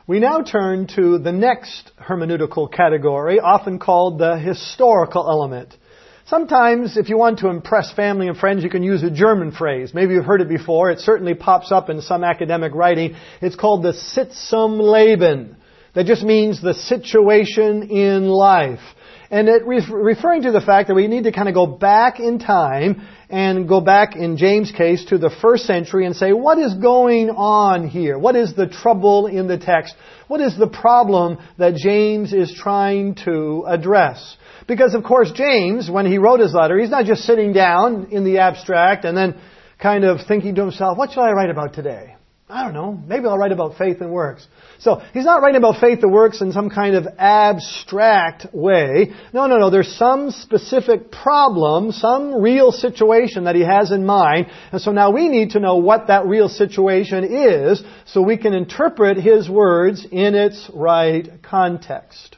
We now turn to the next hermeneutical category, often called the historical element. Sometimes, if you want to impress family and friends, you can use a German phrase. Maybe you've heard it before. It certainly pops up in some academic writing. It's called the Sitzumleben. That just means the situation in life. And it referring to the fact that we need to kind of go back in time and go back, in James' case, to the first century and say, what is going on here? What is the trouble in the text? What is the problem that James is trying to address? Because, of course, James, when he wrote his letter, he's not just sitting down in the abstract and then kind of thinking to himself, what shall I write about today? I don't know. Maybe I'll write about faith and works. So he's not writing about faith and works in some kind of abstract way. No. There's some specific problem, some real situation that he has in mind. And so now we need to know what that real situation is so we can interpret his words in its right context.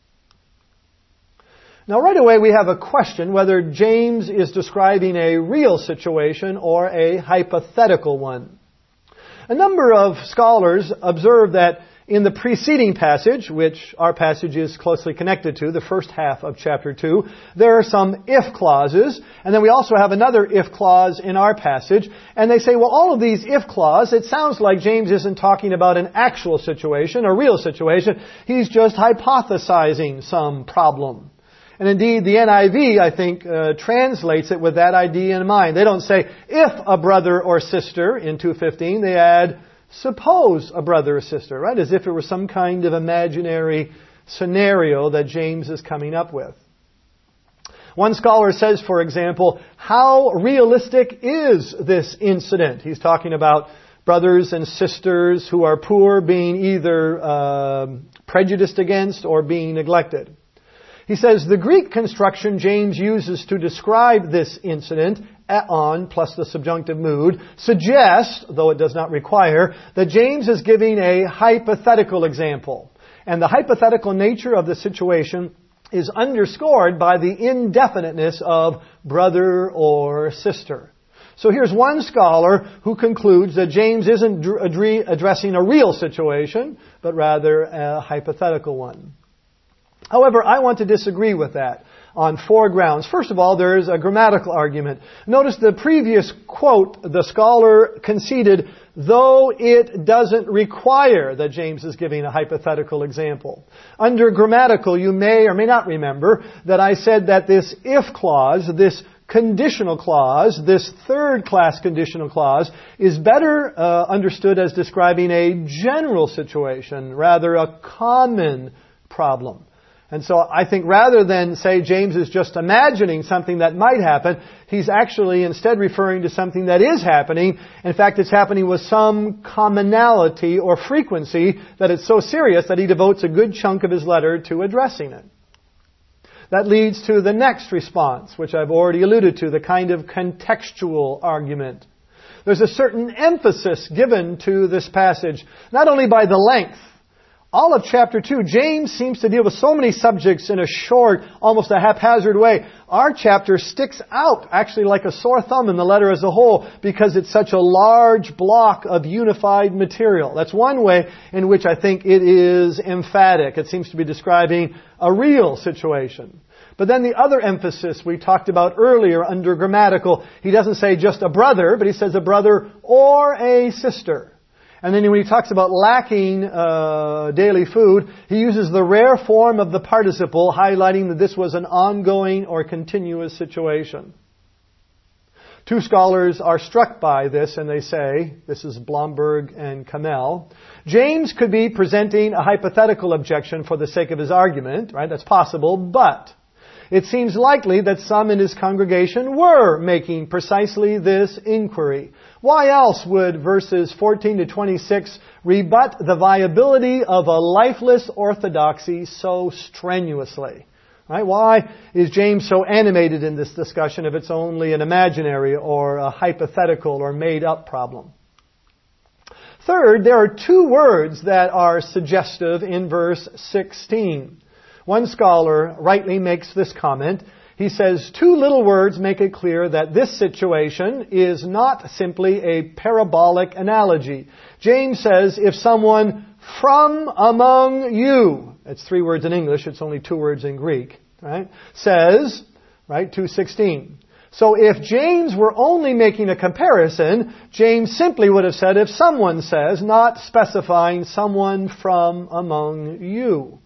Now right away we have a question whether James is describing a real situation or a hypothetical one. A number of scholars observe that in the preceding passage, which our passage is closely connected to, the first half of chapter 2, there are some if clauses, and then we also have another if clause in our passage, and they say, well, all of these if clauses, it sounds like James isn't talking about an actual situation, a real situation, he's just hypothesizing some problem. And indeed, the NIV, I think, translates it with that idea in mind. They don't say, if a brother or sister in 2:15, they add, suppose a brother or sister, right? As if it were some kind of imaginary scenario that James is coming up with. One scholar says, for example, how realistic is this incident? He's talking about brothers and sisters who are poor being either prejudiced against or being neglected. He says, the Greek construction James uses to describe this incident, on plus the subjunctive mood, suggests, though it does not require, that James is giving a hypothetical example. And the hypothetical nature of the situation is underscored by the indefiniteness of brother or sister. So here's one scholar who concludes that James isn't addressing a real situation, but rather a hypothetical one. However, I want to disagree with that on 4 grounds. First of all, there is a grammatical argument. Notice the previous quote, the scholar conceded, though it doesn't require that James is giving a hypothetical example. Under grammatical, you may or may not remember that I said that this if clause, this conditional clause, this third-class conditional clause, is better understood as describing a general situation, rather a common problem. And so I think rather than say James is just imagining something that might happen, he's actually instead referring to something that is happening. In fact, it's happening with some commonality or frequency that it's so serious that he devotes a good chunk of his letter to addressing it. That leads to the next response, which I've already alluded to, the kind of contextual argument. There's a certain emphasis given to this passage, not only by the length. All of chapter 2, James seems to deal with so many subjects in a short, almost a haphazard way. Our chapter sticks out actually like a sore thumb in the letter as a whole because it's such a large block of unified material. That's one way in which I think it is emphatic. It seems to be describing a real situation. But then the other emphasis we talked about earlier under grammatical, he doesn't say just a brother, but he says a brother or a sister. And then when he talks about lacking daily food, he uses the rare form of the participle, highlighting that this was an ongoing or continuous situation. 2 scholars are struck by this, and they say, this is Blomberg and Kamel, James could be presenting a hypothetical objection for the sake of his argument, right? That's possible, but it seems likely that some in his congregation were making precisely this inquiry. Why else would verses 14 to 26 rebut the viability of a lifeless orthodoxy so strenuously? Right? Why is James so animated in this discussion if it's only an imaginary or a hypothetical or made-up problem? Third, there are 2 words that are suggestive in verse 16. One scholar rightly makes this comment. He says, 2 little words make it clear that this situation is not simply a parabolic analogy. James says, if someone from among you, it's 3 words in English, it's only 2 words in Greek, right? Says, right, 2:16. So if James were only making a comparison, James simply would have said, if someone says, not specifying someone from among you.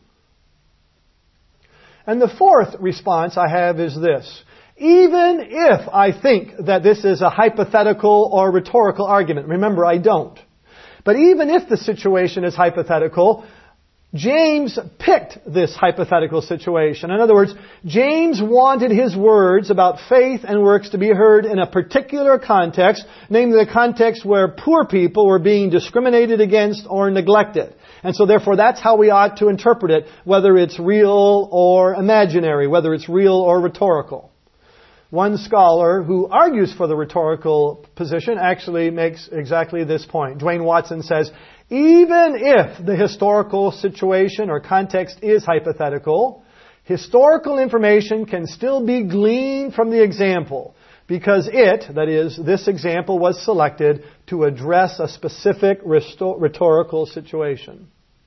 And the fourth response I have is this. Even if I think that this is a hypothetical or rhetorical argument, remember I don't. But even if the situation is hypothetical, James picked this hypothetical situation. In other words, James wanted his words about faith and works to be heard in a particular context, namely the context where poor people were being discriminated against or neglected. And so therefore that's how we ought to interpret it, whether it's real or imaginary, whether it's real or rhetorical. One scholar who argues for the rhetorical position actually makes exactly this point. Dwayne Watson says, even if the historical situation or context is hypothetical, historical information can still be gleaned from the example because it, that is, this example was selected to address a specific rhetorical situation.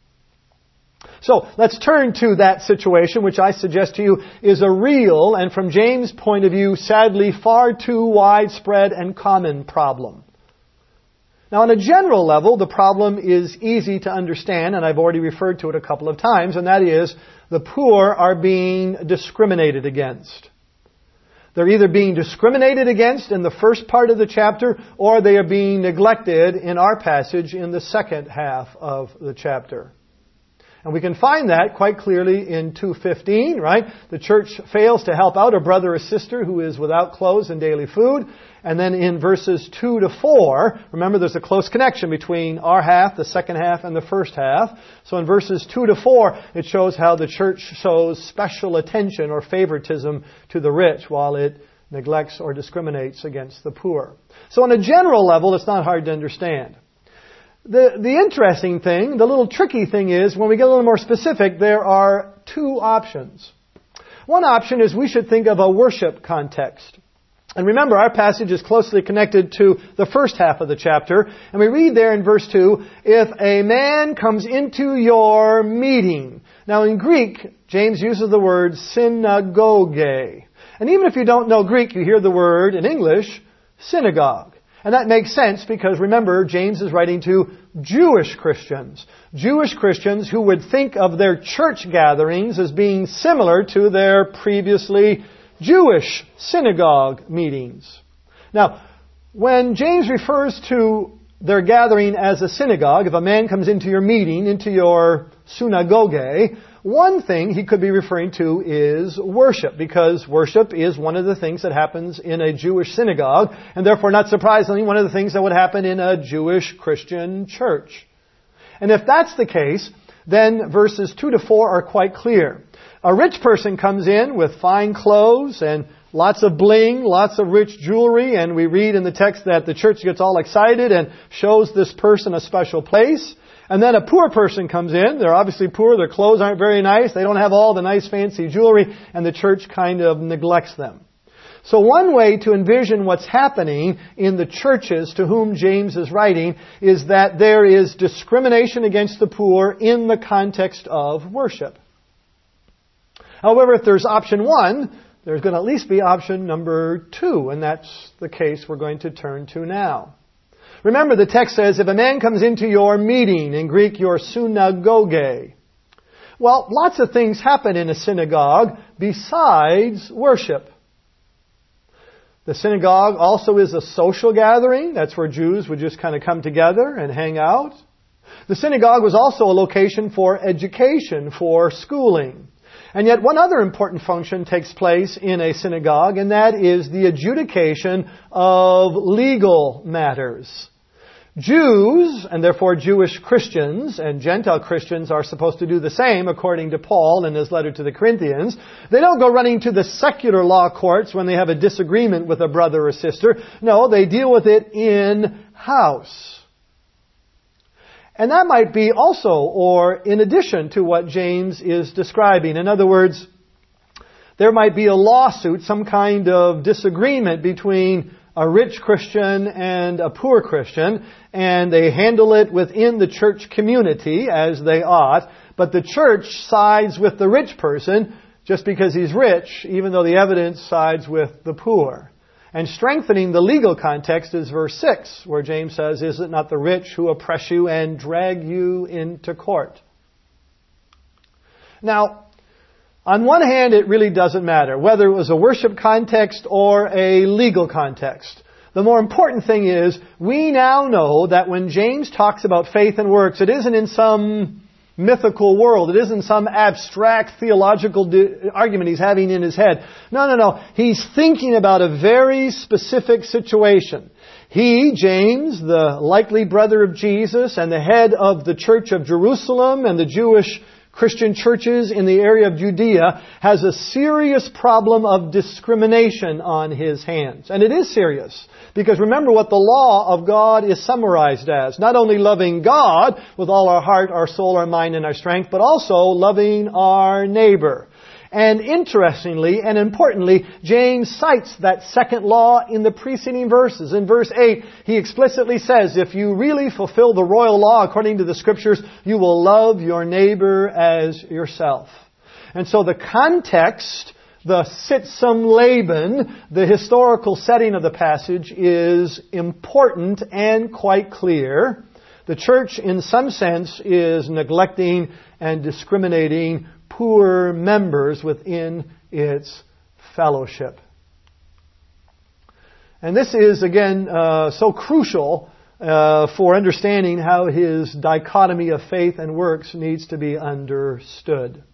So, let's turn to that situation, which I suggest to you is a real, and from James' point of view, sadly far too widespread and common problem. Now, on a general level, the problem is easy to understand, and I've already referred to it a couple of times, and that is, the poor are being discriminated against. They're either being discriminated against in the first part of the chapter, or they are being neglected in our passage in the second half of the chapter. And we can find that quite clearly in 2:15, right? The church fails to help out a brother or sister who is without clothes and daily food. And then in verses 2 to 4, remember there's a close connection between our half, the second half, and the first half. So in verses 2 to 4, it shows how the church shows special attention or favoritism to the rich while it neglects or discriminates against the poor. So on a general level, it's not hard to understand. The interesting thing, the little tricky thing is, when we get a little more specific, there are 2 options. One option is we should think of a worship context. And remember, our passage is closely connected to the first half of the chapter. And we read there in verse 2, if a man comes into your meeting. Now in Greek, James uses the word synagoge. And even if you don't know Greek, you hear the word in English, synagogue. And that makes sense because remember, James is writing to Jewish Christians. Jewish Christians who would think of their church gatherings as being similar to their previously Jewish synagogue meetings. Now, when James refers to their gathering as a synagogue, if a man comes into your meeting, into your synagoge, one thing he could be referring to is worship, because worship is one of the things that happens in a Jewish synagogue, and therefore, not surprisingly, one of the things that would happen in a Jewish Christian church. And if that's the case, then verses 2 to 4 are quite clear. A rich person comes in with fine clothes and lots of bling, lots of rich jewelry, and we read in the text that the church gets all excited and shows this person a special place. And then a poor person comes in. They're obviously poor. Their clothes aren't very nice. They don't have all the nice fancy jewelry. And the church kind of neglects them. So one way to envision what's happening in the churches to whom James is writing is that there is discrimination against the poor in the context of worship. However, if there's option 1, there's going to at least be option number 2. And that's the case we're going to turn to now. Remember, the text says, if a man comes into your meeting, in Greek, your synagoge. Well, lots of things happen in a synagogue besides worship. The synagogue also is a social gathering. That's where Jews would just kind of come together and hang out. The synagogue was also a location for education, for schooling. And yet one other important function takes place in a synagogue, and that is the adjudication of legal matters. Jews, and therefore Jewish Christians, and Gentile Christians are supposed to do the same, according to Paul in his letter to the Corinthians. They don't go running to the secular law courts when they have a disagreement with a brother or sister. No, they deal with it in-house. And that might be also, or in addition to what James is describing. In other words, there might be a lawsuit, some kind of disagreement between a rich Christian and a poor Christian, and they handle it within the church community as they ought, but the church sides with the rich person just because he's rich, even though the evidence sides with the poor. And strengthening the legal context is verse 6, where James says, "Is it not the rich who oppress you and drag you into court?" Now, on one hand, it really doesn't matter whether it was a worship context or a legal context. The more important thing is, we now know that when James talks about faith and works, it isn't in some mythical world. It isn't some abstract theological argument he's having in his head. No. He's thinking about a very specific situation. He, James, the likely brother of Jesus and the head of the Church of Jerusalem and the Jewish Christian churches in the area of Judea, has a serious problem of discrimination on his hands. And it is serious, because remember what the law of God is summarized as. Not only loving God with all our heart, our soul, our mind, and our strength, but also loving our neighbor. And interestingly and importantly, James cites that second law in the preceding verses. In verse 8, he explicitly says, if you really fulfill the royal law according to the Scriptures, you will love your neighbor as yourself. And so the context, the Sitsum Laban, the historical setting of the passage is important and quite clear. The church, in some sense, is neglecting and discriminating poor members within its fellowship. And this is, again, so crucial for understanding how his dichotomy of faith and works needs to be understood.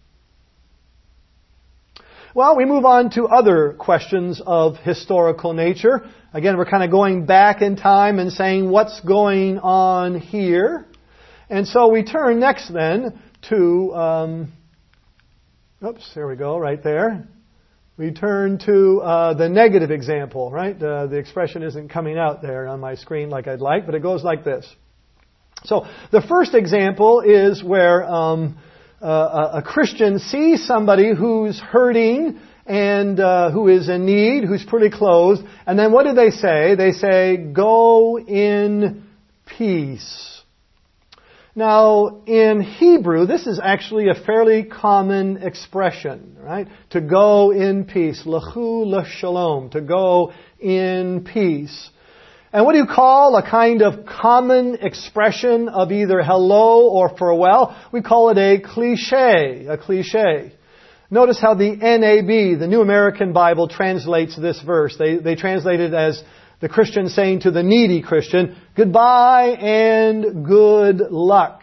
Well, we move on to other questions of historical nature. Again, we're kind of going back in time and saying what's going on here. And so we turn next then to... there we go, right there. We turn to the negative example, right? The expression isn't coming out there on my screen like I'd like, but it goes like this. So the first example is where a Christian sees somebody who's hurting and who is in need, who's poorly clothed, and then what do they say? They say, "Go in peace." Now, in Hebrew, this is actually a fairly common expression, right? To go in peace. Lechu l'shalom. To go in peace. And what do you call a kind of common expression of either hello or farewell? We call it a cliché. A cliché. Notice how the NAB, the New American Bible, translates this verse. They translate it as the Christian saying to the needy Christian, "Goodbye and good luck."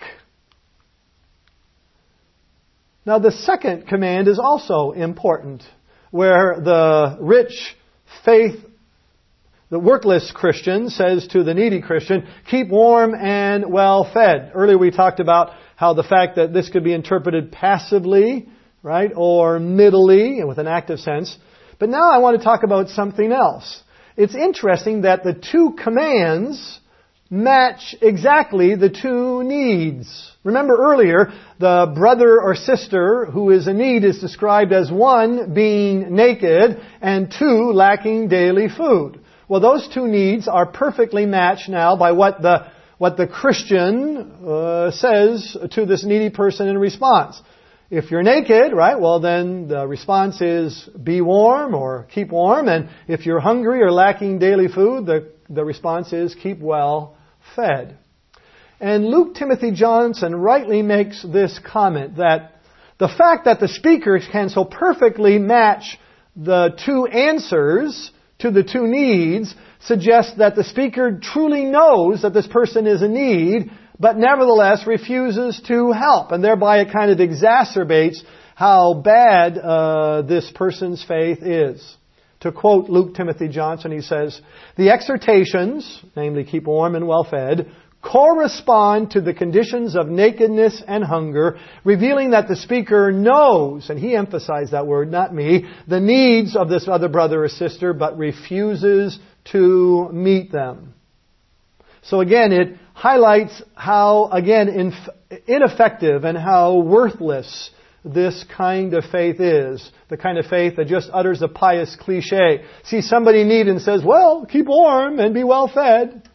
Now the second command is also important, where the rich faith, the workless Christian says to the needy Christian, "Keep warm and well fed." Earlier we talked about how the fact that this could be interpreted passively, right, or middly, with an active sense. But now I want to talk about something else. It's interesting that the two commands match exactly the two needs. Remember earlier, the brother or sister who is in need is described as one, being naked, and two, lacking daily food. Well, those two needs are perfectly matched now by what the Christian says to this needy person in response. If you're naked, right, well then the response is be warm or keep warm. And if you're hungry or lacking daily food, the response is keep well fed. And Luke Timothy Johnson rightly makes this comment that the fact that the speaker can so perfectly match the two answers to the two needs suggests that the speaker truly knows that this person is in need, but nevertheless refuses to help. And thereby it kind of exacerbates how bad this person's faith is. To quote Luke Timothy Johnson, he says, "The exhortations, namely keep warm and well fed, correspond to the conditions of nakedness and hunger, revealing that the speaker knows," and he emphasized that word, not me, "the needs of this other brother or sister, but refuses to meet them." So again, it highlights how, again, ineffective and how worthless this kind of faith is. The kind of faith that just utters a pious cliche. Sees somebody in need and says, well, keep warm and be well fed.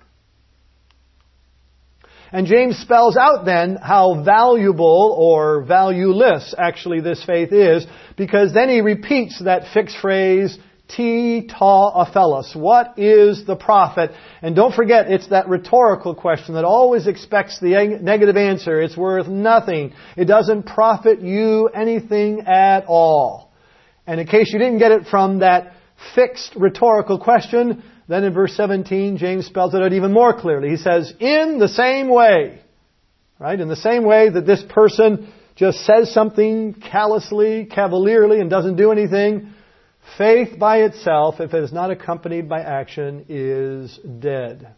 And James spells out then how valuable or valueless actually this faith is, because then he repeats that fixed phrase, Ti ta aphelos. What is the profit? And don't forget, it's that rhetorical question that always expects the negative answer. It's worth nothing. It doesn't profit you anything at all. And in case you didn't get it from that fixed rhetorical question, then in verse 17, James spells it out even more clearly. He says, in the same way, right? In the same way that this person just says something callously, cavalierly, and doesn't do anything, faith by itself, if it is not accompanied by action, is dead.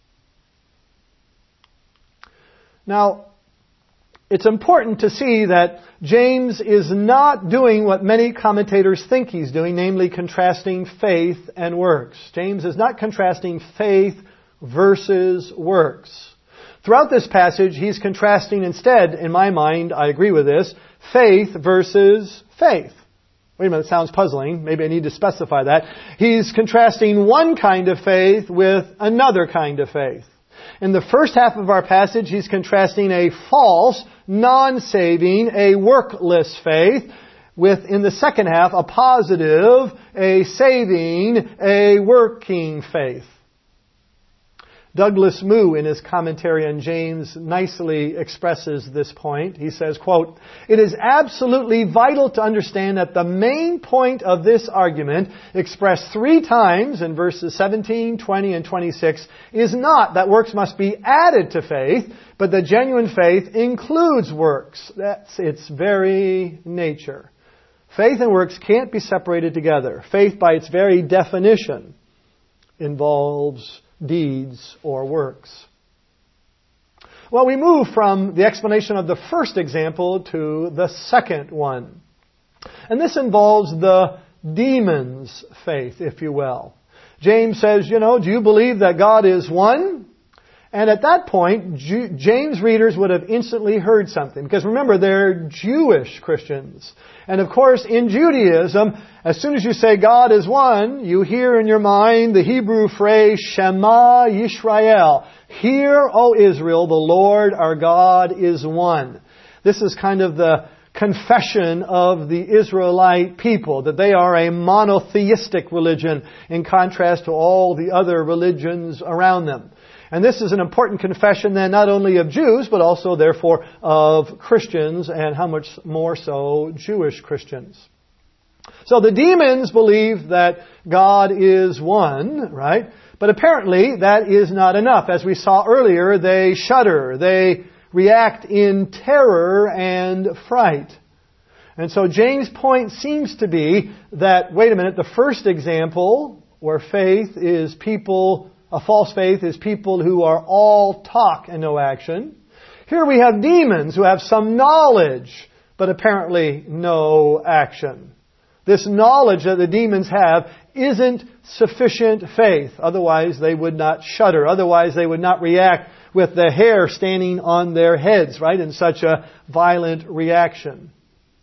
Now, it's important to see that James is not doing what many commentators think he's doing, namely contrasting faith and works. James is not contrasting faith versus works. Throughout this passage, he's contrasting instead, in my mind, I agree with this, faith versus faith. Wait a minute, it sounds puzzling. Maybe I need to specify that. He's contrasting one kind of faith with another kind of faith. In the first half of our passage, he's contrasting a false, non-saving, a workless faith with, in the second half, a positive, a saving, a working faith. Douglas Moo, in his commentary on James, nicely expresses this point. He says, quote, "It is absolutely vital to understand that the main point of this argument, expressed 3 times in verses 17, 20, and 26, is not that works must be added to faith, but that genuine faith includes works." That's its very nature. Faith and works can't be separated together. Faith, by its very definition, involves deeds or works. Well, we move from the explanation of the first example to the second one. And this involves the demon's faith, if you will. James says, do you believe that God is one? And at that point, James' readers would have instantly heard something. Because remember, they're Jewish Christians. And of course, in Judaism, as soon as you say God is one, you hear in your mind the Hebrew phrase, Shema Yisrael. Hear, O Israel, the Lord our God is one. This is kind of the confession of the Israelite people, that they are a monotheistic religion in contrast to all the other religions around them. And this is an important confession then not only of Jews, but also therefore of Christians, and how much more so Jewish Christians. So the demons believe that God is one, right? But apparently that is not enough. As we saw earlier, they shudder. They react in terror and fright. And so James' point seems to be that, wait a minute, the first example where faith is a false faith is people who are all talk and no action. Here we have demons who have some knowledge, but apparently no action. This knowledge that the demons have isn't sufficient faith. Otherwise they would not shudder. Otherwise they would not react with the hair standing on their heads, right, in such a violent reaction.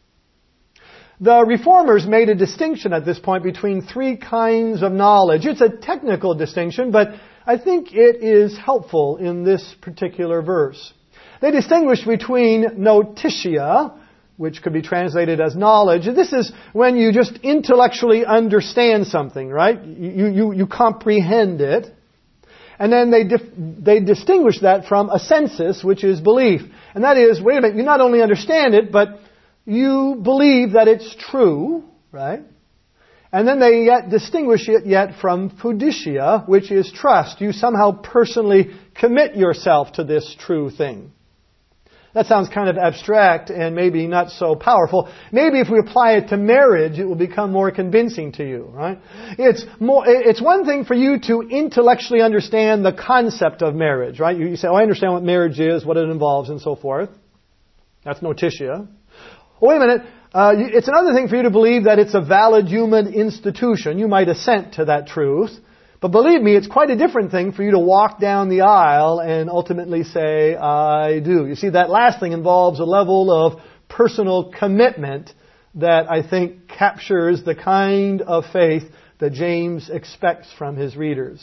The Reformers made a distinction at this point between 3 kinds of knowledge. It's a technical distinction, but I think it is helpful in this particular verse. They distinguished between notitia, which could be translated as knowledge. This is when you just intellectually understand something, right? You comprehend it. And then they distinguish that from a sensus, which is belief. And that is, wait a minute, you not only understand it, but you believe that it's true, right? And then they yet distinguish it yet from fiducia, which is trust. You somehow personally commit yourself to this true thing. That sounds kind of abstract and maybe not so powerful. Maybe if we apply it to marriage, it will become more convincing to you, right? It's one thing for you to intellectually understand the concept of marriage, right? You say, I understand what marriage is, what it involves, and so forth. That's notitia. Oh, wait a minute. It's another thing for you to believe that it's a valid human institution. You might assent to that truth. But believe me, it's quite a different thing for you to walk down the aisle and ultimately say, I do. You see, that last thing involves a level of personal commitment that I think captures the kind of faith that James expects from his readers.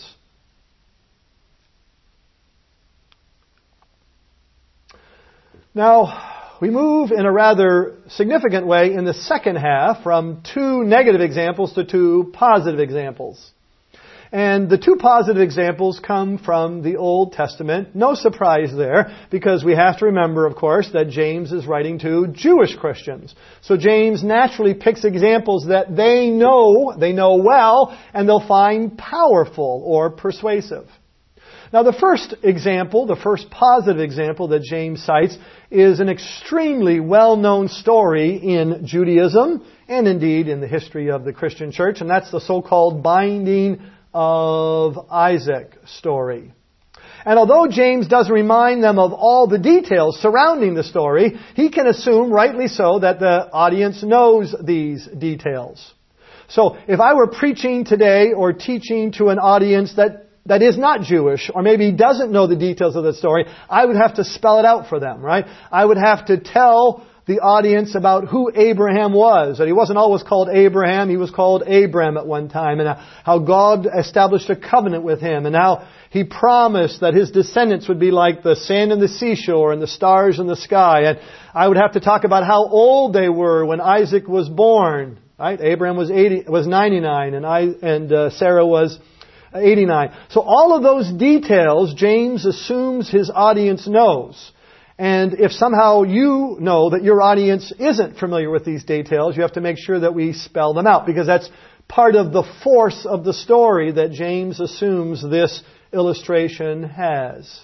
Now, we move in a rather significant way in the second half from 2 negative examples to 2 positive examples. And the 2 positive examples come from the Old Testament. No surprise there, because we have to remember, of course, that James is writing to Jewish Christians. So James naturally picks examples that they know well, and they'll find powerful or persuasive. Now the first example, the first positive example that James cites, is an extremely well-known story in Judaism, and indeed in the history of the Christian church, and that's the so-called binding of Isaac story. And although James doesn't remind them of all the details surrounding the story, he can assume, rightly so, that the audience knows these details. So if I were preaching today or teaching to an audience that is not Jewish, or maybe doesn't know the details of the story, I would have to spell it out for them, right? I would have to tell the audience about who Abraham was. That he wasn't always called Abraham, he was called Abram at one time, and how God established a covenant with him, and how He promised that his descendants would be like the sand in the seashore and the stars in the sky. And I would have to talk about how old they were when Isaac was born. Right? Abraham was 99, and Sarah was 89. So all of those details, James assumes his audience knows. And if somehow you know that your audience isn't familiar with these details, you have to make sure that we spell them out, because that's part of the force of the story that James assumes this illustration has.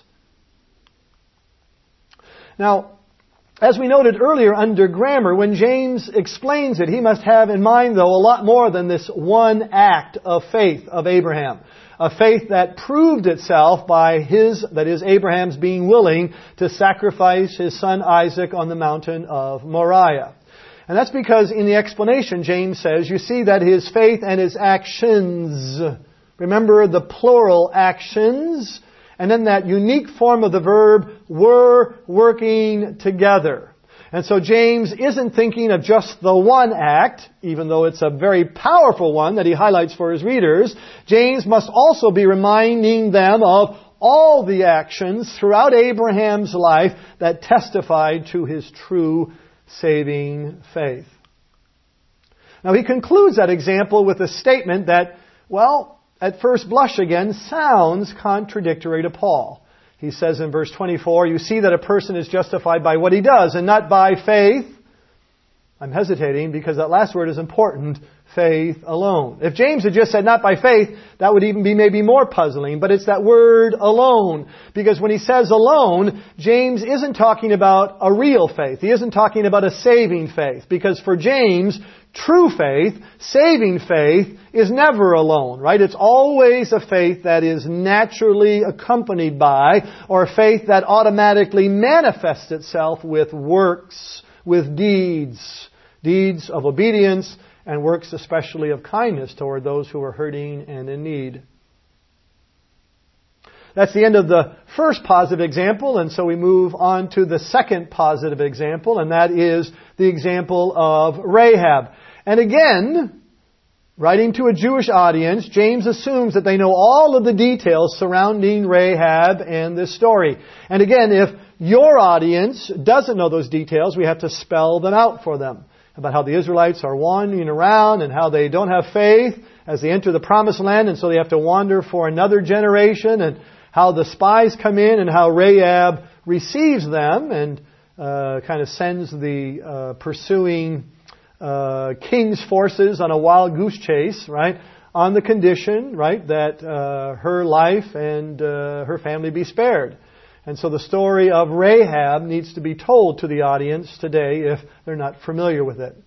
Now, as we noted earlier under grammar, when James explains it, he must have in mind, though, a lot more than this one act of faith of Abraham. A faith that proved itself by Abraham's being willing to sacrifice his son Isaac on the mountain of Moriah. And that's because in the explanation, James says, you see that his faith and his actions, remember the plural actions, and then that unique form of the verb, were working together. And so James isn't thinking of just the one act, even though it's a very powerful one that he highlights for his readers. James must also be reminding them of all the actions throughout Abraham's life that testified to his true saving faith. Now he concludes that example with a statement that, well, at first blush again, sounds contradictory to Paul. He says in verse 24, you see that a person is justified by what he does and not by faith. I'm hesitating because that last word is important. Faith alone. If James had just said not by faith, that would even be maybe more puzzling. But it's that word alone. Because when he says alone, James isn't talking about a real faith. He isn't talking about a saving faith. Because for James, true faith, saving faith, is never alone, right? It's always a faith that is naturally accompanied by, or a faith that automatically manifests itself with works, with deeds of obedience, and works especially of kindness toward those who are hurting and in need. That's the end of the first positive example, and so we move on to the second positive example, and that is the example of Rahab. And again, writing to a Jewish audience, James assumes that they know all of the details surrounding Rahab and this story. And again, if your audience doesn't know those details, we have to spell them out for them. About how the Israelites are wandering around and how they don't have faith as they enter the Promised Land, and so they have to wander for another generation, and how the spies come in and how Rahab receives them and kind of sends the pursuing king's forces on a wild goose chase, right, on the condition, right, that her life and her family be spared. And so the story of Rahab needs to be told to the audience today if they're not familiar with it.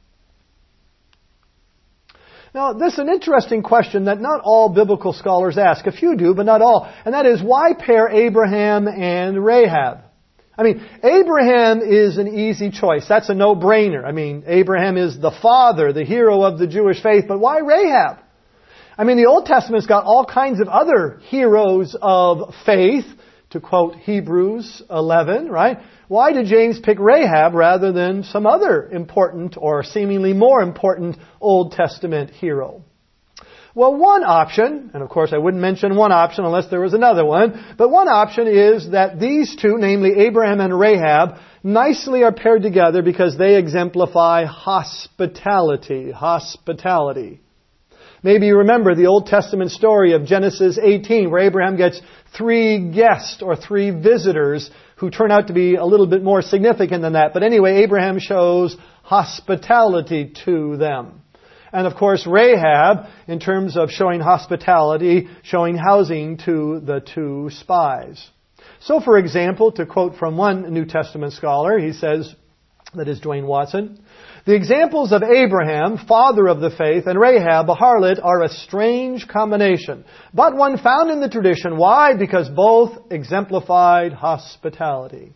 Now, this is an interesting question that not all biblical scholars ask. A few do, but not all. And that is, why pair Abraham and Rahab? I mean, Abraham is an easy choice. That's a no-brainer. I mean, Abraham is the father, the hero of the Jewish faith. But why Rahab? I mean, the Old Testament's got all kinds of other heroes of faith. To quote Hebrews 11, right? Why did James pick Rahab rather than some other important or seemingly more important Old Testament hero? Well, one option, and of course I wouldn't mention one option unless there was another one, but one option is that these two, namely Abraham and Rahab, nicely are paired together because they exemplify hospitality. Hospitality. Maybe you remember the Old Testament story of Genesis 18, where Abraham gets 3 guests or 3 visitors who turn out to be a little bit more significant than that. But anyway, Abraham shows hospitality to them. And of course, Rahab, in terms of showing hospitality, showing housing to the 2 spies. So, for example, to quote from one New Testament scholar, he says, that is Dwayne Watson, the examples of Abraham, father of the faith, and Rahab, a harlot, are a strange combination, but one found in the tradition. Why? Because both exemplified hospitality.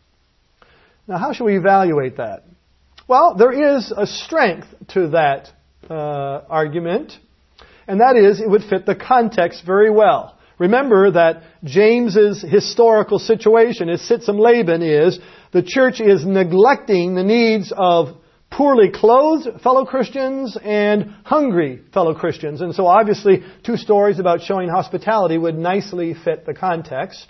Now, how should we evaluate that? Well, there is a strength to that argument, and that is it would fit the context very well. Remember that James's historical situation, his Sitsim Laban, is the church is neglecting the needs of poorly clothed fellow Christians and hungry fellow Christians. And so obviously 2 stories about showing hospitality would nicely fit the context.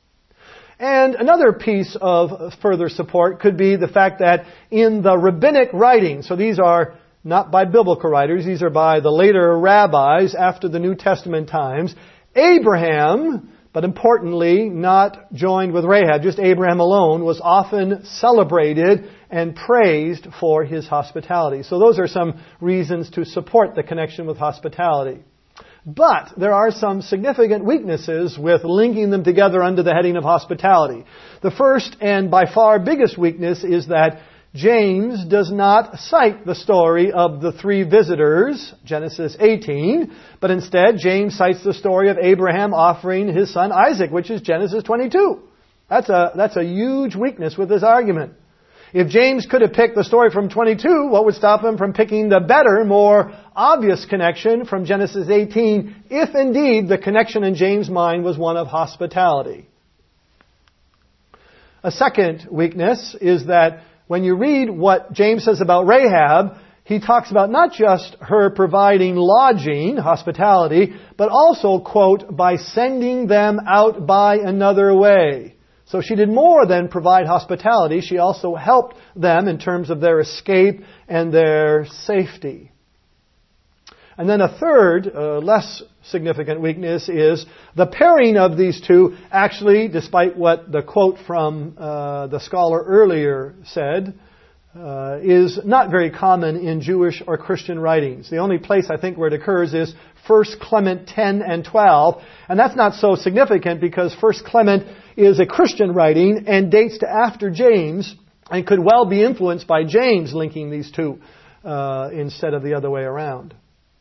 And another piece of further support could be the fact that in the rabbinic writings, so these are not by biblical writers, these are by the later rabbis after the New Testament times, Abraham, but importantly, not joined with Rahab, just Abraham alone, was often celebrated and praised for his hospitality. So those are some reasons to support the connection with hospitality. But there are some significant weaknesses with linking them together under the heading of hospitality. The first and by far biggest weakness is that James does not cite the story of the 3 visitors, Genesis 18, but instead James cites the story of Abraham offering his son Isaac, which is Genesis 22. That's a huge weakness with this argument. If James could have picked the story from 22, what would stop him from picking the better, more obvious connection from Genesis 18, if indeed the connection in James' mind was one of hospitality? A second weakness is that when you read what James says about Rahab, he talks about not just her providing lodging, hospitality, but also, quote, by sending them out by another way. So she did more than provide hospitality. She also helped them in terms of their escape and their safety. And then a third, less significant weakness is the pairing of these 2 actually, despite what the quote from the scholar earlier said, is not very common in Jewish or Christian writings. The only place I think where it occurs is 1 Clement 10 and 12. And that's not so significant because 1 Clement is a Christian writing and dates to after James and could well be influenced by James linking these 2 instead of the other way around.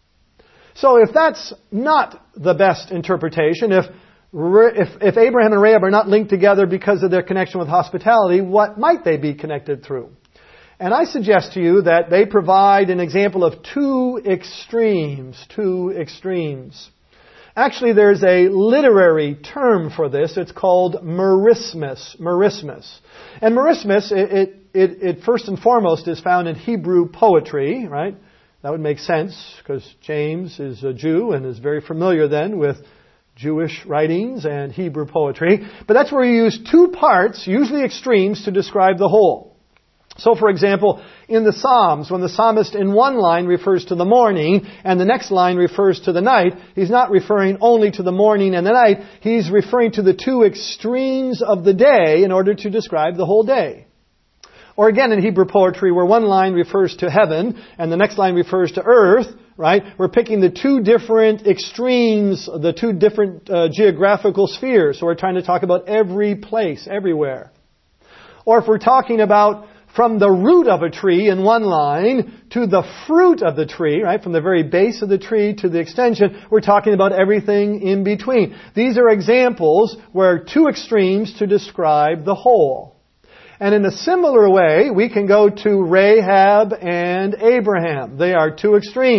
So if that's not the best interpretation, if Abraham and Rahab are not linked together because of their connection with hospitality, what might they be connected through? And I suggest to you that they provide an example of 2 extremes. 2 extremes. Actually, there's a literary term for this. It's called merismus. Merismus. And merismus, it first and foremost is found in Hebrew poetry, right? That would make sense because James is a Jew and is very familiar then with Jewish writings and Hebrew poetry. But that's where you use 2 parts, usually extremes, to describe the whole. So, for example, in the Psalms, when the psalmist in one line refers to the morning and the next line refers to the night, he's not referring only to the morning and the night. He's referring to the 2 extremes of the day in order to describe the whole day. Or again in Hebrew poetry where one line refers to heaven and the next line refers to earth, right? We're picking the 2 different extremes, the 2 different geographical spheres. So we're trying to talk about every place, everywhere. Or if we're talking about from the root of a tree in one line to the fruit of the tree, right? From the very base of the tree to the extension, we're talking about everything in between. These are examples where 2 extremes to describe the whole. And in a similar way, we can go to Rahab and Abraham. They are 2 extremes.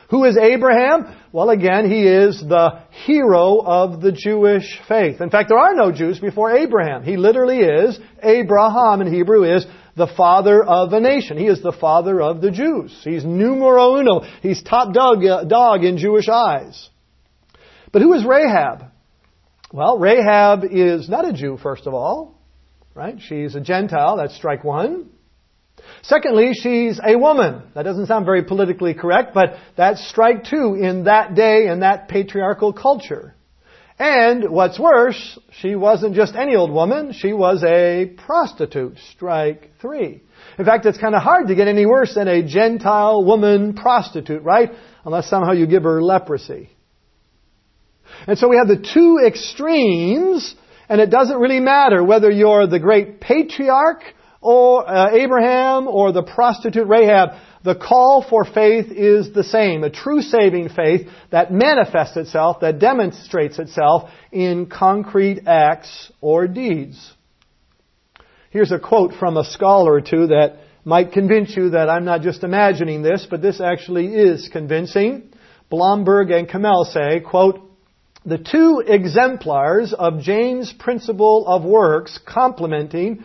Who is Abraham? Well, again, he is the hero of the Jewish faith. In fact, there are no Jews before Abraham. He literally is, Abraham in Hebrew is the father of a nation. He is the father of the Jews. He's numero uno. He's top dog in Jewish eyes. But who is Rahab? Well, Rahab is not a Jew, first of all. Right? She's a Gentile. That's strike one. Secondly, she's a woman. That doesn't sound very politically correct, but that's strike two in that day and that patriarchal culture. And what's worse, she wasn't just any old woman. She was a prostitute. Strike three. In fact, it's kind of hard to get any worse than a Gentile woman prostitute, right? Unless somehow you give her leprosy. And so we have the two extremes, and it doesn't really matter whether you're the great patriarch or Abraham or the prostitute Rahab. The call for faith is the same. A true saving faith that manifests itself, that demonstrates itself in concrete acts or deeds. Here's a quote from a scholar or two that might convince you that I'm not just imagining this, but this actually is convincing. Blomberg and Kamel say, quote, "The two exemplars of James' principle of works complementing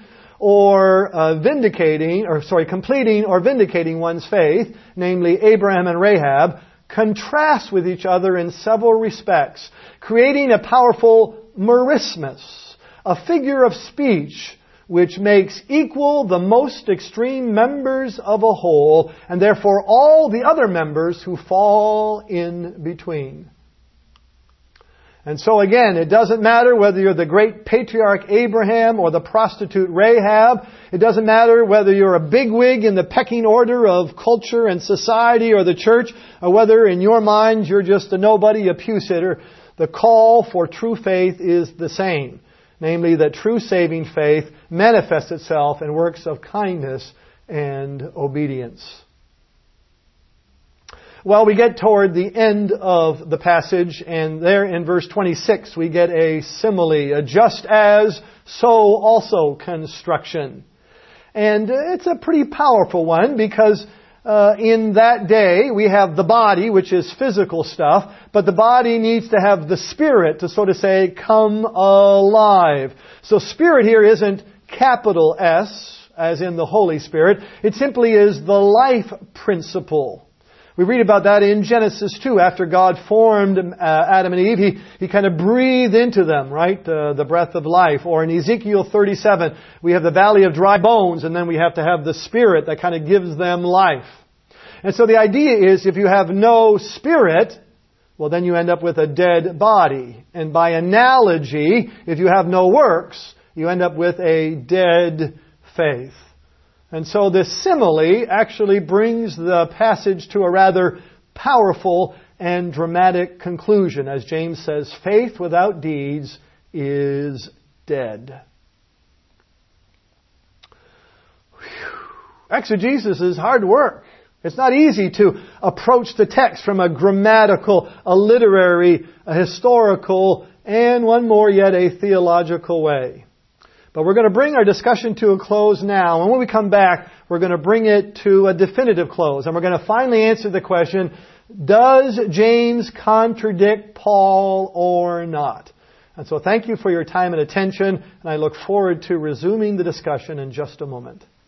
completing or vindicating one's faith, namely Abraham and Rahab, contrast with each other in several respects, creating a powerful merismus, a figure of speech which makes equal the most extreme members of a whole, and therefore all the other members who fall in between." And so again, it doesn't matter whether you're the great patriarch Abraham or the prostitute Rahab. It doesn't matter whether you're a bigwig in the pecking order of culture and society or the church, or whether in your mind you're just a nobody, a pew sitter. The call for true faith is the same. Namely, that true saving faith manifests itself in works of kindness and obedience. Well, we get toward the end of the passage, and there in verse 26 we get a simile, a just as, so also construction. And it's a pretty powerful one because in that day we have the body, which is physical stuff, but the body needs to have the spirit to sort of say, come alive. So spirit here isn't capital S, as in the Holy Spirit. It simply is the life principle. We read about that in Genesis 2. After God formed Adam and Eve, He kind of breathed into them, right? The breath of life. Or in Ezekiel 37, we have the valley of dry bones, and then we have to have the Spirit that kind of gives them life. And so the idea is, if you have no Spirit, well, then you end up with a dead body. And by analogy, if you have no works, you end up with a dead faith. And so this simile actually brings the passage to a rather powerful and dramatic conclusion. As James says, faith without deeds is dead. Whew. Exegesis is hard work. It's not easy to approach the text from a grammatical, a literary, a historical, and one more yet, a theological way. But we're going to bring our discussion to a close now. And when we come back, we're going to bring it to a definitive close. And we're going to finally answer the question, does James contradict Paul or not? And so thank you for your time and attention. And I look forward to resuming the discussion in just a moment.